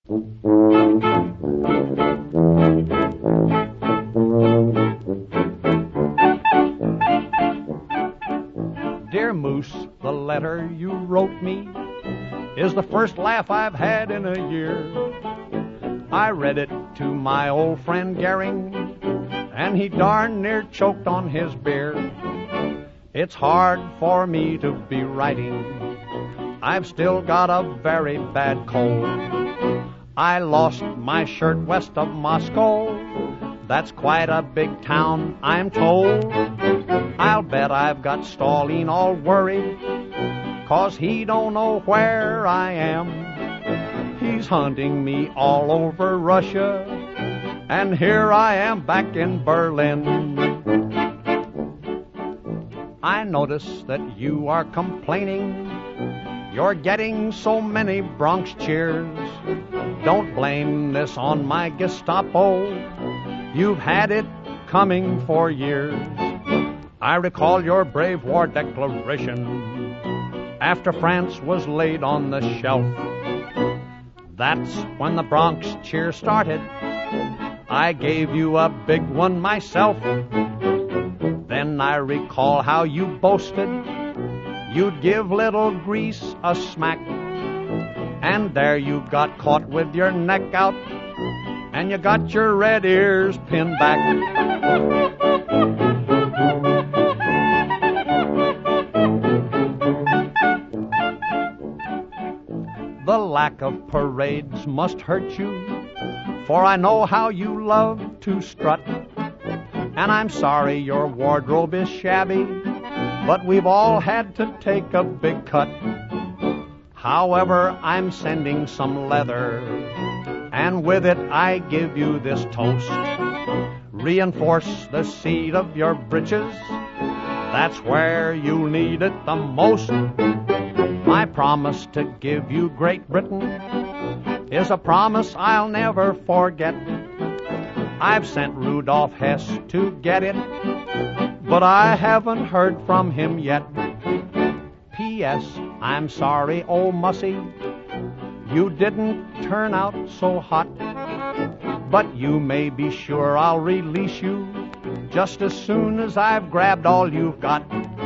Dear Moose, the letter you wrote me is the first laugh I've had in a year. I read it to my old friend Gehring, and he darn near choked on his beer. It's hard for me to be writing. I've still got a very bad cold. I lost my shirt west of Moscow. That's quite a big town, I'm told. I'll bet I've got Stalin all worried, 'cause he don't know where I am. He's hunting me all over Russia, and here I am back in Berlin. I notice that you are complaining you're getting so many Bronx cheers. Don't blame this on my Gestapo. You've had it coming for years. I recall your brave war declaration after France was laid on the shelf. That's when the Bronx cheer started. I gave you a big one myself. Then I recall how you boasted you'd give little Greece a smack. And there you got caught with your neck out, and you got your red ears pinned back. The lack of parades must hurt you, for I know how you love to strut. And I'm sorry your wardrobe is shabby, but we've all had to take a big cut. However, I'm sending some leather, and with it I give you this toast. Reinforce the seat of your breeches, that's where you'll need it the most. My promise to give you Great Britain is a promise I'll never forget. I've sent Rudolph Hess to get it, but I haven't heard from him yet. P.S. I'm sorry, old Mussy, you didn't turn out so hot. But you may be sure I'll release you just as soon as I've grabbed all you've got.